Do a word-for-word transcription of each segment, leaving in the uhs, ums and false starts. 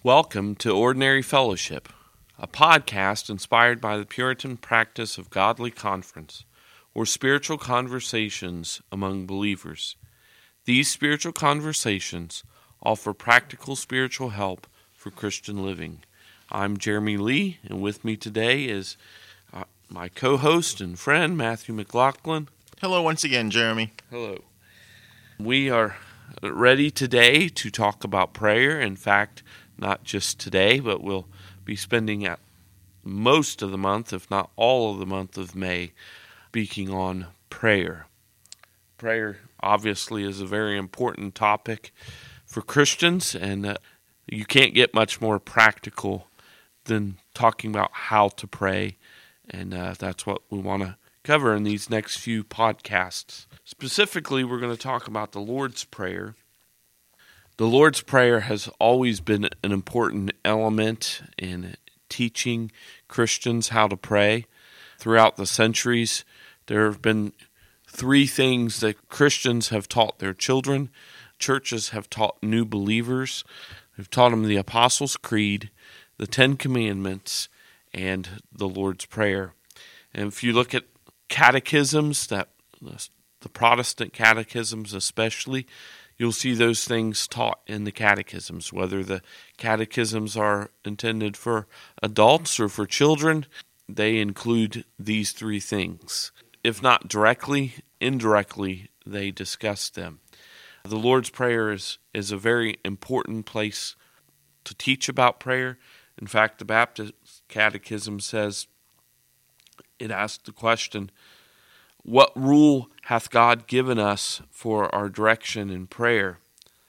Welcome to Ordinary Fellowship, a podcast inspired by the Puritan practice of godly conference, or spiritual conversations among believers. These spiritual conversations offer practical spiritual help for Christian living. I'm Jeremy Lee, and with me today is uh, my co-host and friend, Matthew McLaughlin. Hello once again, Jeremy. Hello. We are ready today to talk about prayer. In fact, not just today, but we'll be spending at most of the month, if not all of the month of May, speaking on prayer. Prayer, obviously, is a very important topic for Christians, and uh, you can't get much more practical than talking about how to pray, and uh, that's what we want to cover in these next few podcasts. Specifically, we're going to talk about the Lord's Prayer. The Lord's Prayer has always been an important element in teaching Christians how to pray. Throughout the centuries, there have been three things that Christians have taught their children. Churches have taught new believers. They've taught them the Apostles' Creed, the Ten Commandments, and the Lord's Prayer. And if you look at catechisms, that the Protestant catechisms especially, you'll see those things taught in the catechisms, whether the catechisms are intended for adults or for children. They include these three things. If not directly, indirectly, they discuss them. The Lord's Prayer is, is a very important place to teach about prayer. In fact, the Baptist Catechism says, it asks the question, what rule hath God given us for our direction in prayer?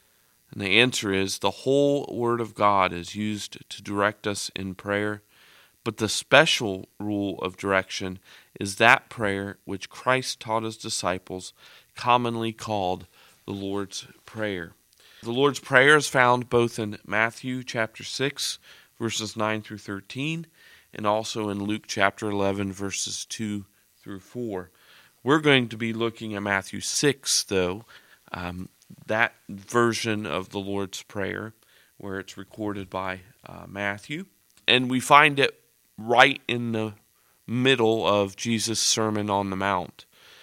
And the answer is, the whole Word of God is used to direct us in prayer, but the special rule of direction is that prayer which Christ taught his disciples, commonly called the Lord's Prayer. The Lord's Prayer is found both in Matthew chapter six, verses nine through thirteen, and also in Luke chapter eleven, verses two through four. We're going to be looking at Matthew six, though, um, that version of the Lord's Prayer, where it's recorded by uh, Matthew. And we find it right in the middle of Jesus' Sermon on the Mount.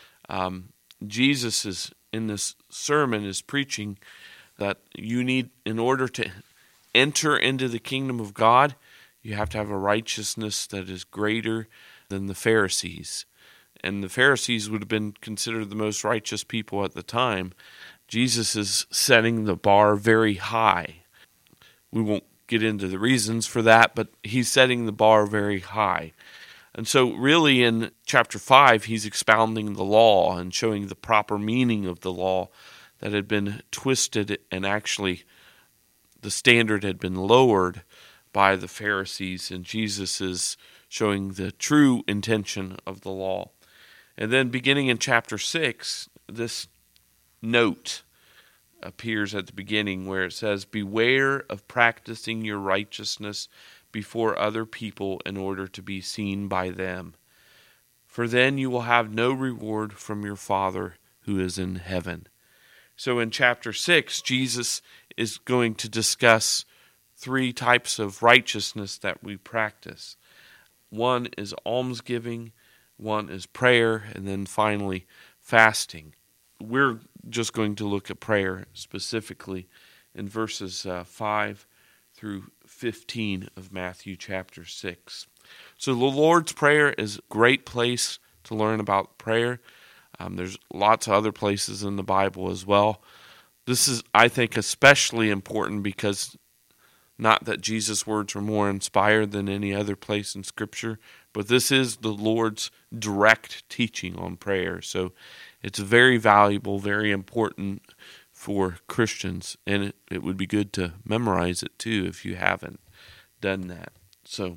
Um, Jesus is, in this sermon, is preaching that you need, in order to enter into the kingdom of God, you have to have a righteousness that is greater than the Pharisees. And the Pharisees would have been considered the most righteous people at the time. Jesus is setting the bar very high. We won't get into the reasons for that, but he's setting the bar very high. And so really in chapter five, he's expounding the law and showing the proper meaning of the law that had been twisted, and actually the standard had been lowered by the Pharisees, and Jesus is showing the true intention of the law. And then beginning in chapter six, this note appears at the beginning where it says, beware of practicing your righteousness before other people in order to be seen by them. For then you will have no reward from your Father who is in heaven. So in chapter six, Jesus is going to discuss three types of righteousness that we practice. One is almsgiving, one is prayer, and then finally fasting. We're just going to look at prayer specifically in verses uh, five through fifteen of Matthew chapter six. So the Lord's Prayer is a great place to learn about prayer. Um, there's lots of other places in the Bible as well. This is, I think, especially important because not that Jesus' words were more inspired than any other place in Scripture, but this is the Lord's direct teaching on prayer. So it's very valuable, very important for Christians, and it, it would be good to memorize it too if you haven't done that. So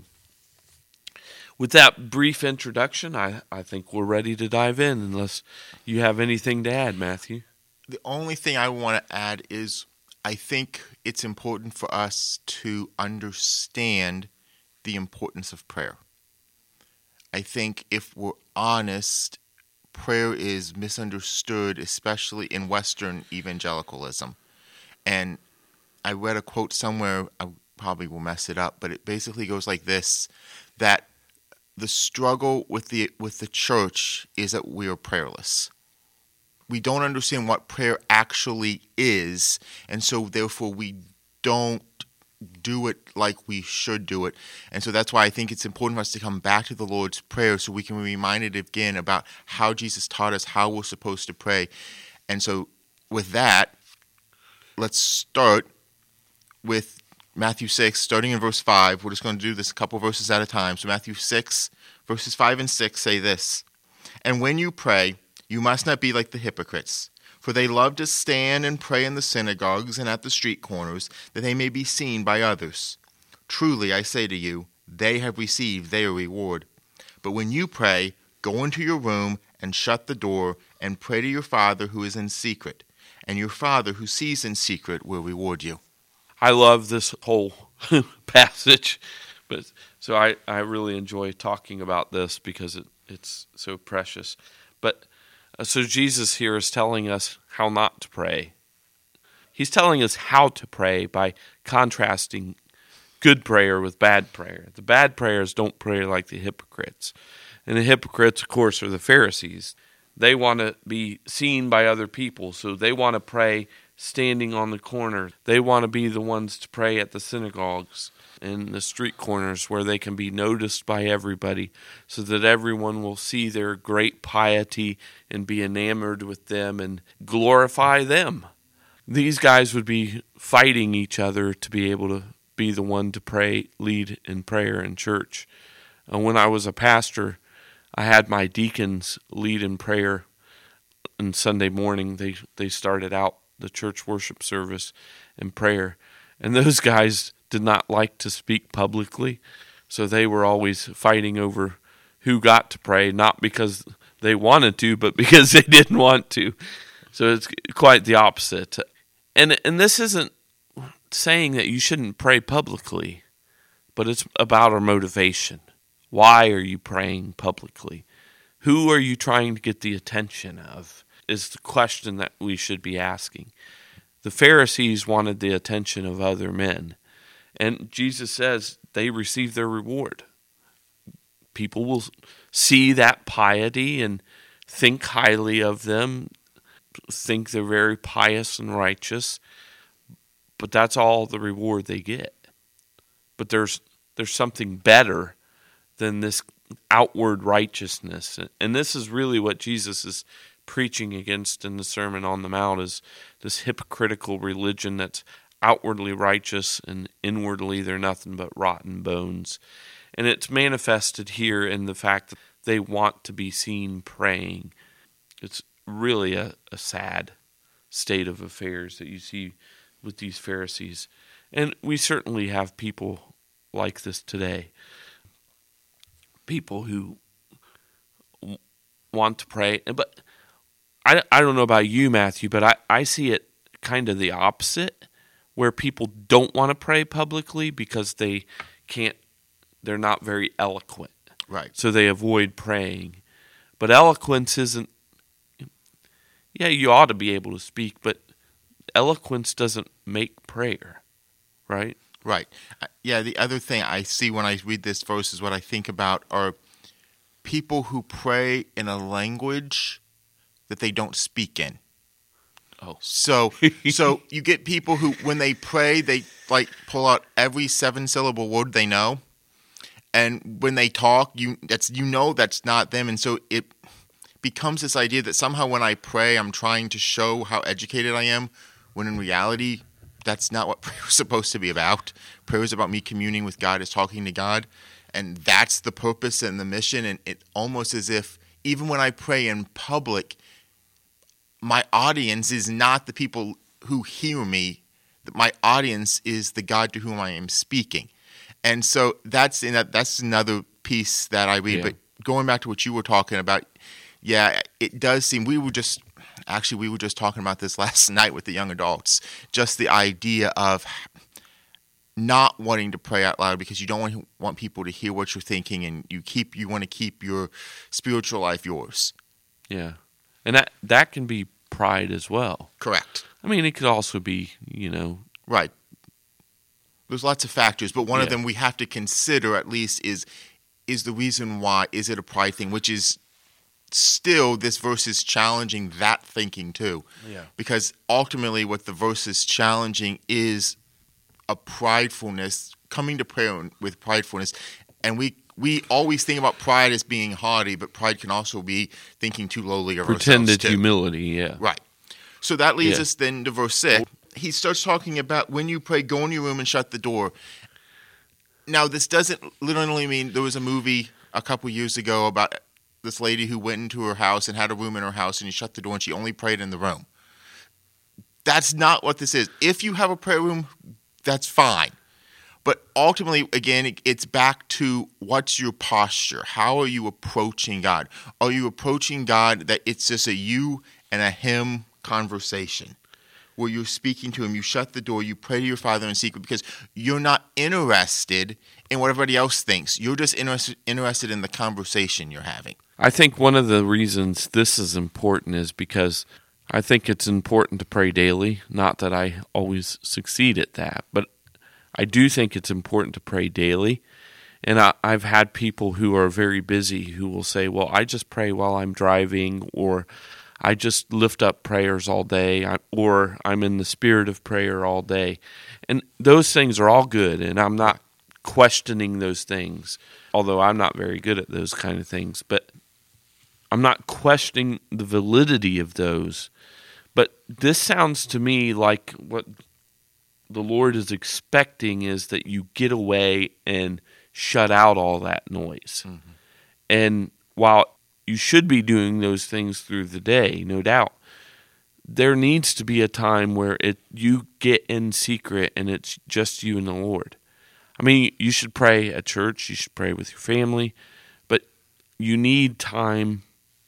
with that brief introduction, I, I think we're ready to dive in, unless you have anything to add, Matthew. The only thing I want to add is I think it's important for us to understand the importance of prayer. I think if we're honest, prayer is misunderstood, especially in Western evangelicalism. And I read a quote somewhere, I probably will mess it up, but it basically goes like this, that the struggle with the with the church is that we are prayerless. We don't understand what prayer actually is, and so therefore we don't do it like we should do it. And so that's why I think it's important for us to come back to the Lord's Prayer so we can be reminded again about how Jesus taught us how we're supposed to pray. And so with that, let's start with Matthew six, starting in verse five. We're just going to do this a couple verses at a time. So Matthew six, verses five and six say this, "And when you pray, you must not be like the hypocrites, for they love to stand and pray in the synagogues and at the street corners, that they may be seen by others. Truly, I say to you, they have received their reward. But when you pray, go into your room and shut the door, and pray to your Father who is in secret, and your Father who sees in secret will reward you." I love this whole passage, but so I, I really enjoy talking about this because it, it's so precious. But uh, so Jesus here is telling us how not to pray. He's telling us how to pray by contrasting good prayer with bad prayer. The bad prayers don't pray like the hypocrites. And the hypocrites, of course, are the Pharisees. They want to be seen by other people, so they want to pray standing on the corner. They want to be the ones to pray at the synagogues and the street corners where they can be noticed by everybody so that everyone will see their great piety and be enamored with them and glorify them. These guys would be fighting each other to be able to be the one to pray, lead in prayer in church. And when I was a pastor, I had my deacons lead in prayer on Sunday morning. They they started out the church worship service in prayer. And those guys did not like to speak publicly, so they were always fighting over who got to pray, not because they wanted to, but because they didn't want to. So it's quite the opposite. And and this isn't saying that you shouldn't pray publicly, but it's about our motivation. Why are you praying publicly? Who are you trying to get the attention of? Is the question that we should be asking. The Pharisees wanted the attention of other men, and Jesus says they receive their reward. People will see that piety and think highly of them, think they're very pious and righteous, but that's all the reward they get. But there's there's something better than this outward righteousness, and this is really what Jesus is preaching against in the Sermon on the Mount, is this hypocritical religion that's outwardly righteous and inwardly they're nothing but rotten bones. And it's manifested here in the fact that they want to be seen praying. It's really a, a sad state of affairs that you see with these Pharisees. And we certainly have people like this today. People who want to pray, but I, I don't know about you, Matthew, but I, I see it kind of the opposite, where people don't want to pray publicly because they can't, they're not very eloquent. Right. So they avoid praying. But eloquence isn't, yeah, you ought to be able to speak, but eloquence doesn't make prayer, right? Right. Yeah, the other thing I see when I read this verse is what I think about are people who pray in a language that they don't speak in. Oh. So so you get people who, when they pray, they like pull out every seven-syllable word they know. And when they talk, you that's you know that's not them. And so it becomes this idea that somehow when I pray, I'm trying to show how educated I am, when in reality, that's not what prayer is supposed to be about. Prayer is about me communing with God, is talking to God. And that's the purpose and the mission. And it almost as if even when I pray in public, my audience is not the people who hear me. My audience is the God to whom I am speaking. And so that's in that, that's another piece that I read. Yeah. But going back to what you were talking about, yeah, it does seem, we were just, actually we were just talking about this last night with the young adults, just the idea of not wanting to pray out loud because you don't want, want people to hear what you're thinking, and you keep you want to keep your spiritual life yours. Yeah. And that, that can be pride as well. Correct. I mean, it could also be, you know, right. There's lots of factors, but one Yeah. of them we have to consider at least is is the reason why. Is it a pride thing? Which is still, this verse is challenging that thinking too. Yeah. Because ultimately what the verse is challenging is a pridefulness, coming to prayer with pridefulness. And we we always think about pride as being haughty, but pride can also be thinking too lowly of Pretended ourselves too. humility, yeah. Right. So that leads Yeah. us then to verse six. He starts talking about when you pray, go in your room and shut the door. Now, this doesn't literally mean, there was a movie a couple years ago about this lady who went into her house and had a room in her house, and she shut the door and she only prayed in the room. That's not what this is. If you have a prayer room, that's fine. But ultimately, again, it- it's back to what's your posture? How are you approaching God? Are you approaching God that it's just a you and a him conversation, where you're speaking to him, you shut the door, you pray to your Father in secret because you're not interested in what everybody else thinks. You're just interested interested in the conversation you're having. I think one of the reasons this is important is because I think it's important to pray daily. Not that I always succeed at that, but I do think it's important to pray daily. And I, I've had people who are very busy who will say, well, I just pray while I'm driving, or I just lift up prayers all day, or I'm in the spirit of prayer all day. And those things are all good, and I'm not questioning those things, although I'm not very good at those kind of things. But I'm not questioning the validity of those. But this sounds to me like what the Lord is expecting is that you get away and shut out all that noise. Mm-hmm. And while you should be doing those things through the day, no doubt, there needs to be a time where it you get in secret and it's just you and the Lord. I mean, you should pray at church, you should pray with your family, but you need time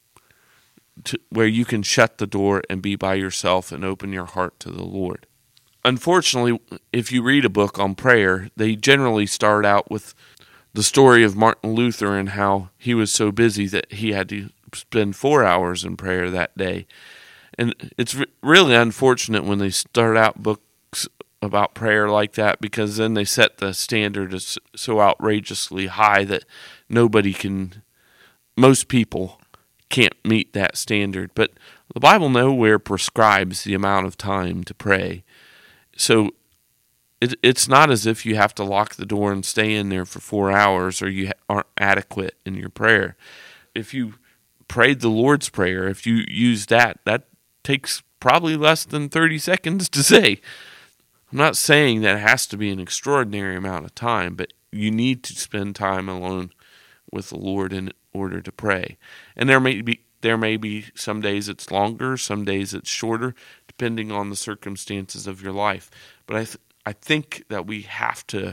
to, where you can shut the door and be by yourself and open your heart to the Lord. Unfortunately, if you read a book on prayer, they generally start out with the story of Martin Luther and how he was so busy that he had to spend four hours in prayer that day. And it's re- really unfortunate when they start out books about prayer like that, because then they set the standard as so outrageously high that nobody can, most people can't meet that standard. But the Bible nowhere prescribes the amount of time to pray. So it, it's not as if you have to lock the door and stay in there for four hours or you ha- aren't adequate in your prayer. If you prayed the Lord's Prayer, if you use that, that takes probably less than thirty seconds to say. I'm not saying that it has to be an extraordinary amount of time, but you need to spend time alone with the Lord in order to pray. And there may be there may be some days it's longer, some days it's shorter, depending on the circumstances of your life. But I th- I think that we have to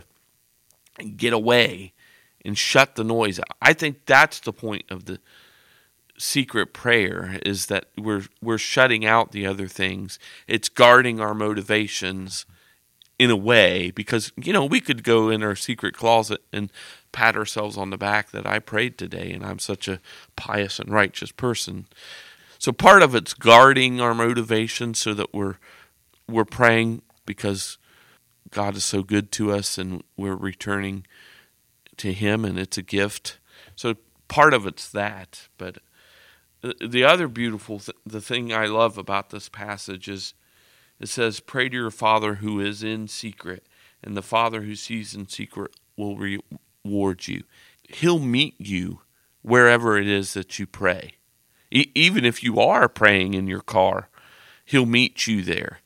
get away and shut the noise out. I think that's the point of the secret prayer, is that we're we're shutting out the other things. It's guarding our motivations in a way, because, you know, we could go in our secret closet and pat ourselves on the back that I prayed today and I'm such a pious and righteous person. So part of it's guarding our motivations so that we're we're praying because God is so good to us and we're returning to Him and it's a gift. So part of it's that. But the other beautiful, th- the thing I love about this passage is it says, pray to your Father who is in secret, and the Father who sees in secret will reward you. He'll meet you wherever it is that you pray. E- even if you are praying in your car, He'll meet you there.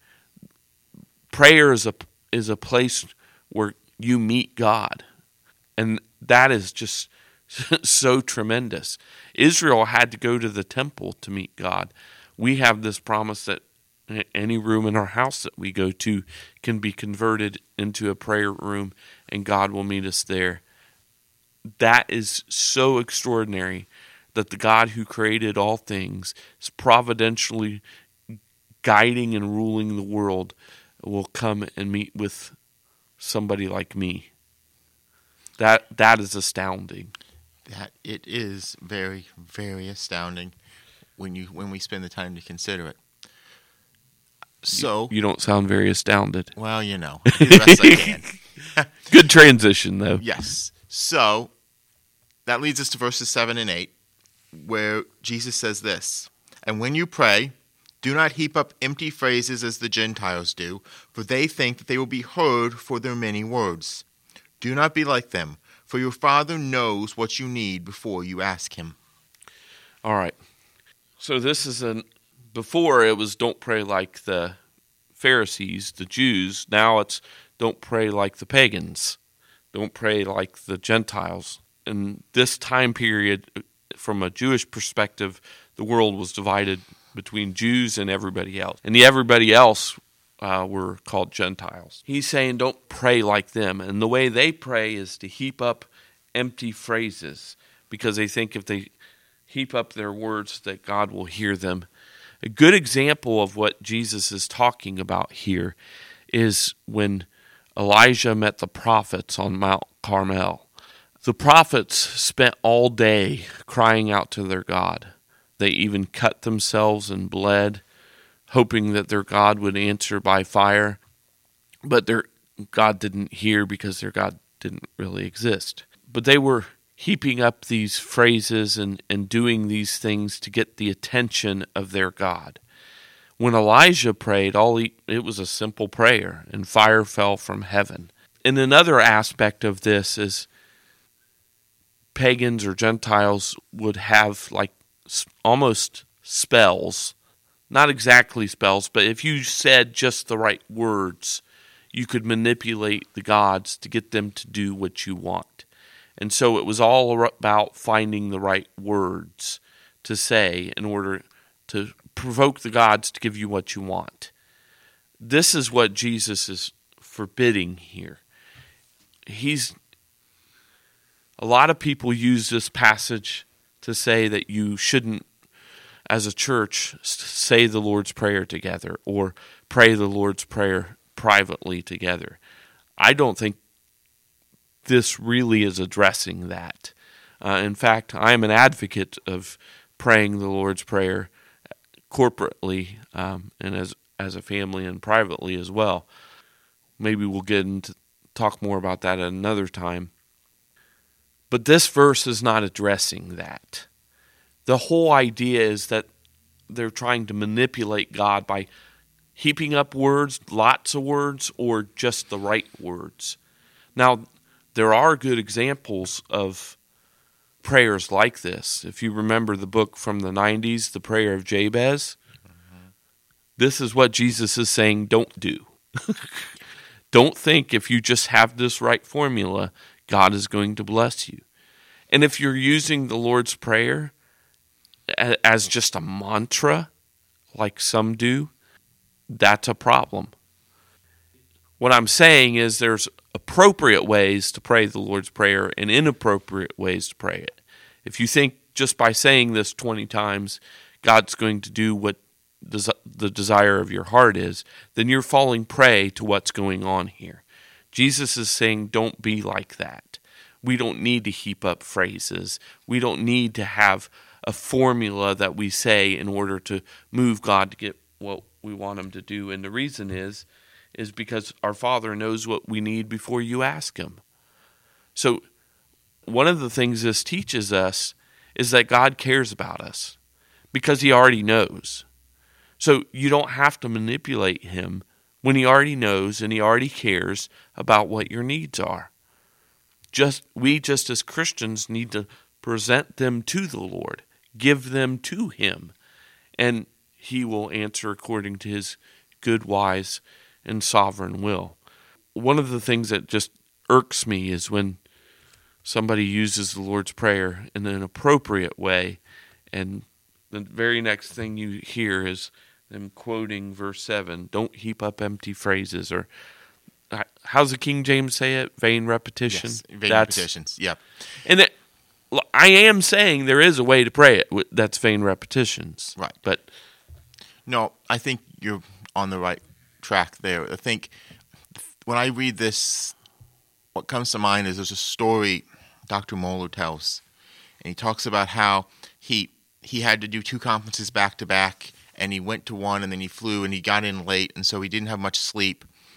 Prayer is a, is a place where you meet God, and that is just so tremendous. Israel had to go to the temple to meet God. We have this promise that any room in our house that we go to can be converted into a prayer room, and God will meet us there. That is so extraordinary that the God who created all things is providentially guiding and ruling the world will come and meet with somebody like me. That that is astounding. That it is very, very astounding when you when we spend the time to consider it. So you, you don't sound very astounded. Well, you know, I do the best I can. Good transition, though. Yes. So that leads us to verses seven and eight, where Jesus says this, "And when you pray, do not heap up empty phrases as the Gentiles do, for they think that they will be heard for their many words. Do not be like them, for your Father knows what you need before you ask him." All right. So this is an, before it was don't pray like the Pharisees, the Jews. Now it's don't pray like the pagans. Don't pray like the Gentiles. In this time period, from a Jewish perspective, the world was divided between Jews and everybody else. And the everybody else uh, were called Gentiles. He's saying don't pray like them. And the way they pray is to heap up empty phrases because they think if they heap up their words that God will hear them. A good example of what Jesus is talking about here is when Elijah met the prophets on Mount Carmel. The prophets spent all day crying out to their God. They even cut themselves and bled, hoping that their God would answer by fire. But their God didn't hear because their God didn't really exist. But they were heaping up these phrases and, and doing these things to get the attention of their God. When Elijah prayed, all he, it was a simple prayer, and fire fell from heaven. And another aspect of this is pagans or Gentiles would have like almost spells, not exactly spells, but if you said just the right words, you could manipulate the gods to get them to do what you want. And so it was all about finding the right words to say in order to provoke the gods to give you what you want. This is what Jesus is forbidding here. He's a lot of people use this passage to say that you shouldn't, as a church, say the Lord's Prayer together or pray the Lord's Prayer privately together. I don't think this really is addressing that. Uh, in fact, I am an advocate of praying the Lord's Prayer corporately um, and as as a family and privately as well. Maybe we'll get into talk more about that at another time. But this verse is not addressing that. The whole idea is that they're trying to manipulate God by heaping up words, lots of words, or just the right words. Now, there are good examples of prayers like this. If you remember the book from the nineties, The Prayer of Jabez, mm-hmm. This is what Jesus is saying don't do. Don't think if you just have this right formula, God is going to bless you. And if you're using the Lord's Prayer as just a mantra, like some do, that's a problem. What I'm saying is there's appropriate ways to pray the Lord's Prayer and inappropriate ways to pray it. If you think just by saying this twenty times, God's going to do what the desire of your heart is, then you're falling prey to what's going on here. Jesus is saying don't be like that. We don't need to heap up phrases. We don't need to have a formula that we say in order to move God to get what we want him to do. And the reason is, is because our Father knows what we need before you ask him. So one of the things this teaches us is that God cares about us because he already knows. So you don't have to manipulate him when he already knows and he already cares about what your needs are. Just we just as Christians need to present them to the Lord, give them to him, and he will answer according to his good, wise, and sovereign will. One of the things that just irks me is when somebody uses the Lord's Prayer in an appropriate way, and the very next thing you hear is them quoting verse seven, don't heap up empty phrases, or how's the King James say it? Vain repetition? Yes, vain that's, repetitions, yep. And it, I am saying there is a way to pray it. That's vain repetitions. Right. But no, I think you're on the right track there. I think when I read this, what comes to mind is there's a story Doctor Moeller tells, and he talks about how he he had to do two conferences back to back, and he went to one and then he flew and he got in late, and so he didn't have much sleep,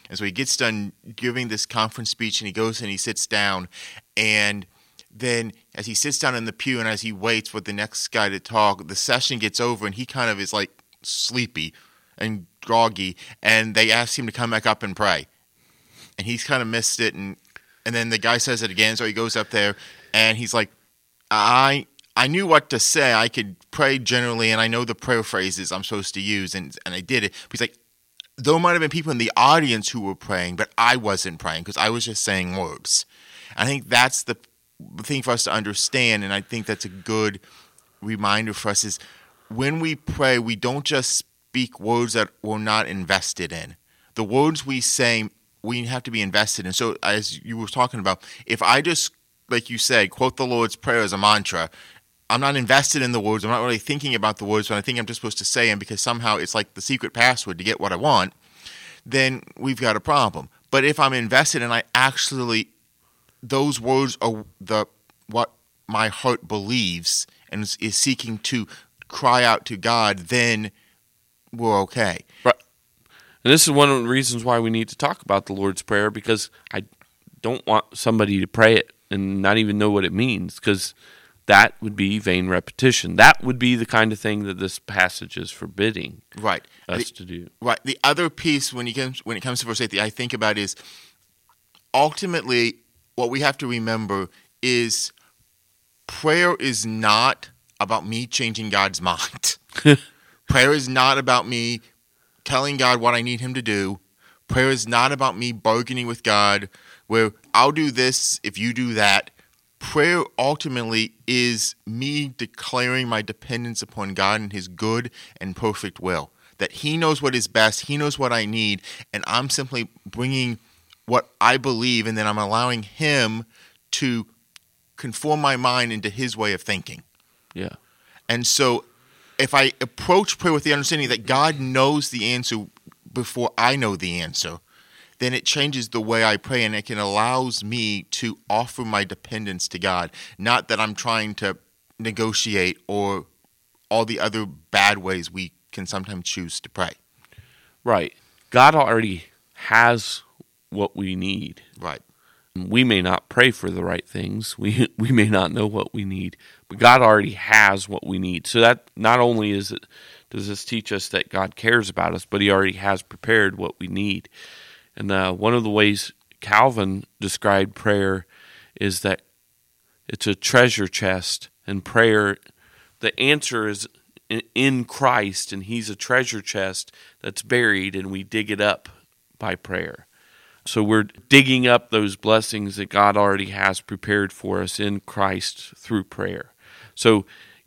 And so he gets done giving this conference speech, and he goes and he sits down. And then as he sits down in the pew and as he waits for the next guy to talk, the session gets over, and he kind of is like sleepy and groggy. And they ask him to come back up and pray. And he's kind of missed it. And, and then the guy says it again, so he goes up there, and he's like, I... I knew what to say. I could pray generally, and I know the prayer phrases I'm supposed to use, and, and I did it. But he's like, there might have been people in the audience who were praying, but I wasn't praying because I was just saying words. I think that's the thing for us to understand, and I think that's a good reminder for us is when we pray, we don't just speak words that we're not invested in. The words we say, we have to be invested in. So as you were talking about, if I just, like you said, quote the Lord's Prayer as a mantra, I'm not invested in the words. I'm not really thinking about the words, but I think I'm just supposed to say them because somehow it's like the secret password to get what I want, then we've got a problem. But if I'm invested and I actually, those words are the what my heart believes and is, is seeking to cry out to God, then we're okay. Right. And this is one of the reasons why we need to talk about the Lord's Prayer, because I don't want somebody to pray it and not even know what it means, because that would be vain repetition. That would be the kind of thing that this passage is forbidding right. us the, to do. Right. The other piece when, you comes, when it comes to verse eight that I think about is ultimately what we have to remember is prayer is not about me changing God's mind. Prayer is not about me telling God what I need him to do. Prayer is not about me bargaining with God where I'll do this if you do that. Prayer ultimately is me declaring my dependence upon God and his good and perfect will. That he knows what is best, he knows what I need, and I'm simply bringing what I believe, and then I'm allowing him to conform my mind into his way of thinking. Yeah. And so if I approach prayer with the understanding that God knows the answer before I know the answer, then it changes the way I pray, and it can allows me to offer my dependence to God. Not that I'm trying to negotiate or all the other bad ways we can sometimes choose to pray. Right. God already has what we need. Right. We may not pray for the right things. We we may not know what we need, but God already has what we need. So that not only is it does this teach us that God cares about us, but he already has prepared what we need. And uh, one of the ways Calvin described prayer is that it's a treasure chest, and prayer, the answer is in Christ, and he's a treasure chest that's buried, and we dig it up by prayer. So we're digging up those blessings that God already has prepared for us in Christ through prayer. So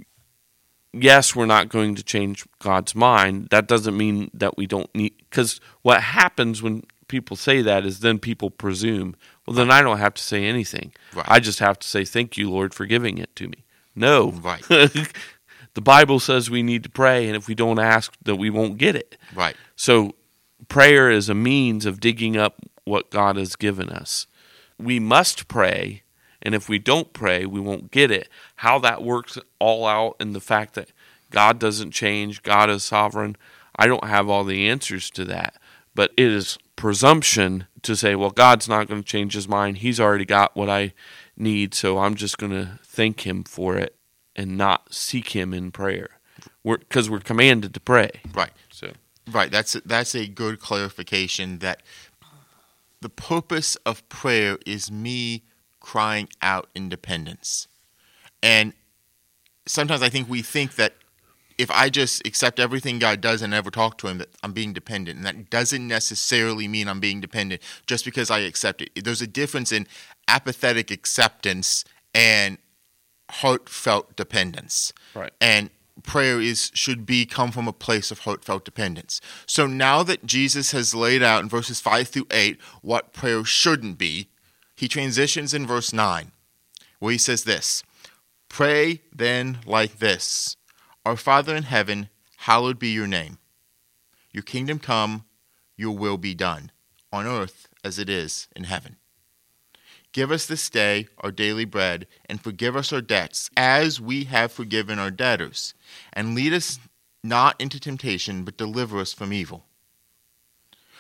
yes, we're not going to change God's mind. That doesn't mean that we don't need, because what happens when people say that is then people presume, well, then I don't have to say anything. Right. I just have to say, thank you, Lord, for giving it to me. No. Right. The Bible says we need to pray, and if we don't ask, that we won't get it. Right. So prayer is a means of digging up what God has given us. We must pray, and if we don't pray, we won't get it. How that works all out in the fact that God doesn't change, God is sovereign, I don't have all the answers to that. But it is presumption to say, well, God's not going to change his mind. He's already got what I need, so I'm just going to thank him for it and not seek him in prayer. Because we're, we're commanded to pray. Right. So, right. That's that's a good clarification that the purpose of prayer is me crying out in dependence. And sometimes I think we think that if I just accept everything God does and never talk to him, that I'm being dependent. And that doesn't necessarily mean I'm being dependent just because I accept it. There's a difference in apathetic acceptance and heartfelt dependence. right. And prayer is should be come from a place of heartfelt dependence. So now that Jesus has laid out in verses five through eight what prayer shouldn't be, he transitions in verse nine, where he says this, "Pray then like this, Our Father in heaven, hallowed be your name. Your kingdom come, your will be done, on earth as it is in heaven. Give us this day our daily bread, and forgive us our debts, as we have forgiven our debtors. And lead us not into temptation, but deliver us from evil."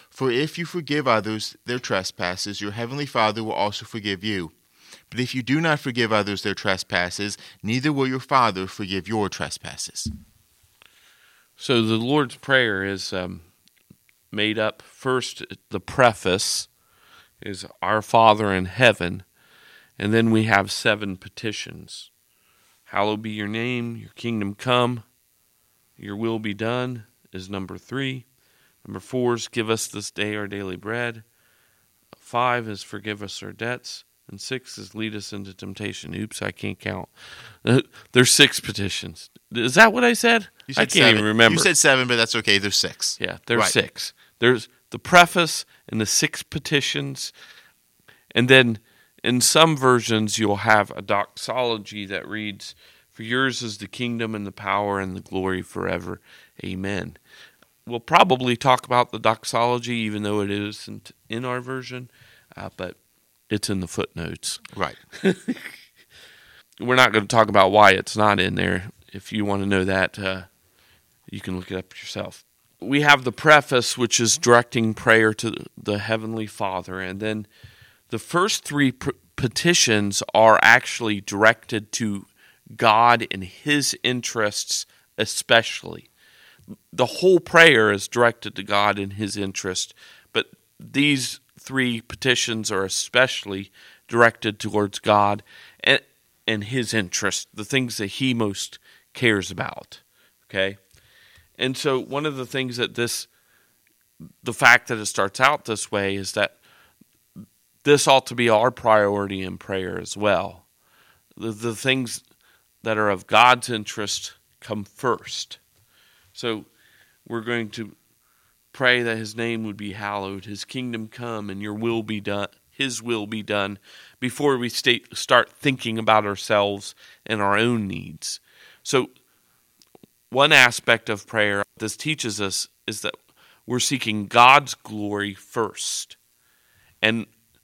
For if you forgive others their trespasses, your heavenly Father will also forgive you. But if you do not forgive others their trespasses, neither will your Father forgive your trespasses. So the Lord's Prayer is um, made up, first, the preface is Our Father in heaven, and then we have seven petitions. Hallowed be your name, your kingdom come, your will be done is number three. Number four is give us this day our daily bread. Five is forgive us our debts. And six is lead us into temptation. Oops, I can't count. There's six petitions. Is that what I said? You said I can't seven. even remember. You said seven, but that's okay. There's six. Yeah, there's Right. six. There's the preface and the six petitions. And then in some versions, you'll have a doxology that reads, for yours is the kingdom and the power and the glory forever. Amen. We'll probably talk about the doxology, even though it isn't in our version, uh, but it's in the footnotes. Right. We're not going to talk about why it's not in there. If you want to know that, uh, you can look it up yourself. We have the preface, which is directing prayer to the Heavenly Father, and then the first three p- petitions are actually directed to God and His interests especially. The whole prayer is directed to God and His interest, but these three petitions are especially directed towards God and, and His interest, the things that He most cares about, okay? And so one of the things that this, the fact that it starts out this way is that this ought to be our priority in prayer as well. The, the things that are of God's interest come first. So we're going to pray that His name would be hallowed, His kingdom come, and your will be done, His will be done, before we state, start thinking about ourselves and our own needs. So one aspect of prayer this teaches us is that we're seeking God's glory first. And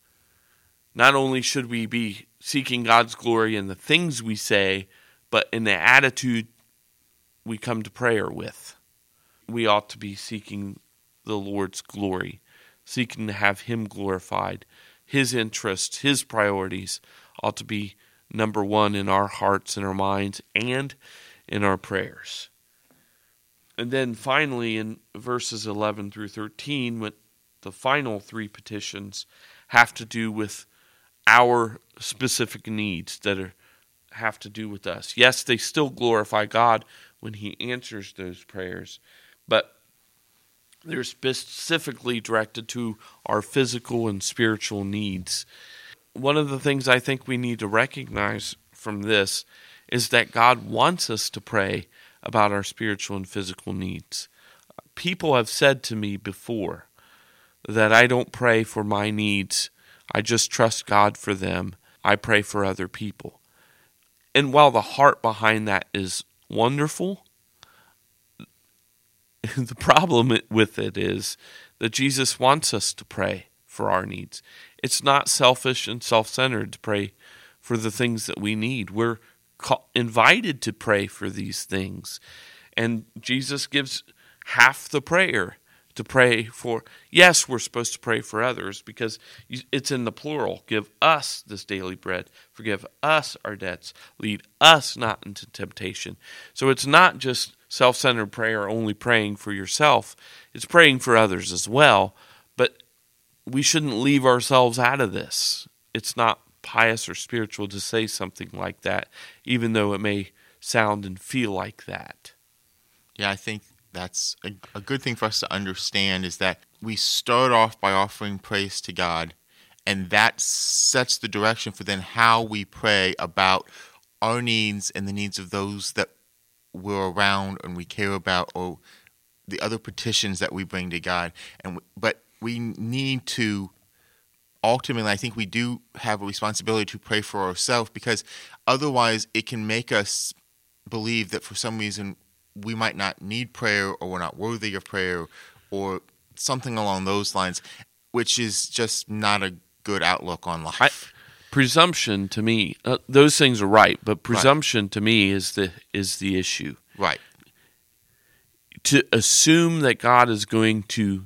not only should we be seeking God's glory in the things we say, but in the attitude we come to prayer with. We ought to be seeking the Lord's glory, seeking to have Him glorified. His interests, His priorities ought to be number one in our hearts and our minds and in our prayers. And then finally in verses eleven through thirteen, when the final three petitions have to do with our specific needs that are have to do with us. Yes, they still glorify God when He answers those prayers, but they're specifically directed to our physical and spiritual needs. One of the things I think we need to recognize from this is that God wants us to pray about our spiritual and physical needs. People have said to me before that I don't pray for my needs. I just trust God for them. I pray for other people. And while the heart behind that is wonderful, the problem with it is that Jesus wants us to pray for our needs. It's not selfish and self-centered to pray for the things that we need. We're invited to pray for these things. And Jesus gives half the prayer to pray for. Yes, we're supposed to pray for others because it's in the plural. Give us this daily bread. Forgive us our debts. Lead us not into temptation. So it's not just self-centered prayer, only praying for yourself. It's praying for others as well. But we shouldn't leave ourselves out of this. It's not pious or spiritual to say something like that, even though it may sound and feel like that. Yeah, I think that's a, a good thing for us to understand is that we start off by offering praise to God, and that sets the direction for then how we pray about our needs and the needs of those that we're around and we care about, or the other petitions that we bring to God. And but we need to ultimately, I think we do have a responsibility to pray for ourselves, because otherwise it can make us believe that for some reason we might not need prayer, or we're not worthy of prayer, or something along those lines, which is just not a good outlook on life. I, presumption to me, uh, those things are right, but presumption right. to me is the is the issue. Right. To assume that God is going to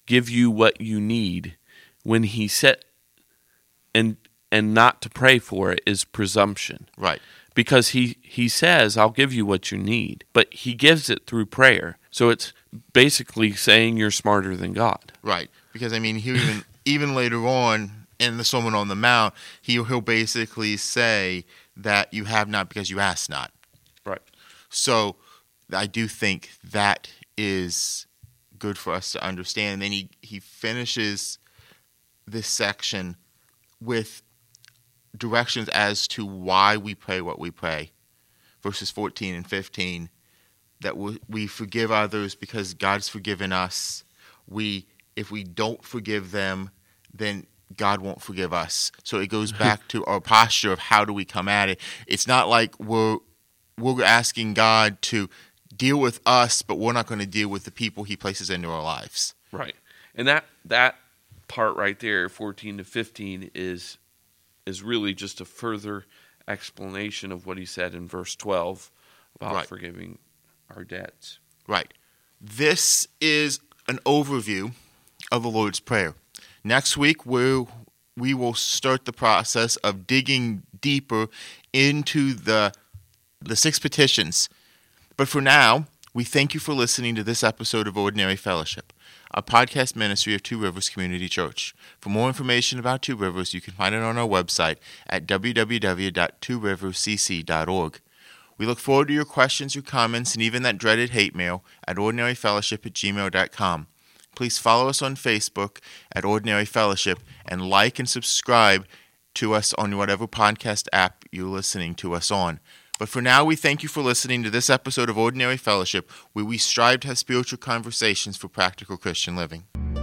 give you what you need when he said, and and not to pray for it is presumption. Right. Because he, he says, I'll give you what you need, but he gives it through prayer. So it's basically saying you're smarter than God. Right. Because, I mean, he even even later on in the Sermon on the Mount, he, he'll basically say that you have not because you ask not. Right. So I do think that is good for us to understand. And then he, he finishes this section with directions as to why we pray what we pray. Verses fourteen and fifteen, that we, we forgive others because God's forgiven us. We, if we don't forgive them, then God won't forgive us. So it goes back to our posture of how do we come at it. It's not like we're we're asking God to deal with us, but we're not going to deal with the people he places into our lives. Right. And that that part right there, fourteen to fifteen, is is really just a further explanation of what he said in verse twelve about right. forgiving our debts. Right. This is an overview of the Lord's Prayer. Next week, we'll, we will start the process of digging deeper into the, the six petitions. But for now, we thank you for listening to this episode of Ordinary Fellowship, a podcast ministry of Two Rivers Community Church. For more information about Two Rivers, you can find it on our website at w w w dot two rivers c c dot org. We look forward to your questions, your comments, and even that dreaded hate mail at ordinary fellowship at gmail dot com. Please follow us on Facebook at Ordinary Fellowship and like and subscribe to us on whatever podcast app you're listening to us on. But for now, we thank you for listening to this episode of Ordinary Fellowship, where we strive to have spiritual conversations for practical Christian living.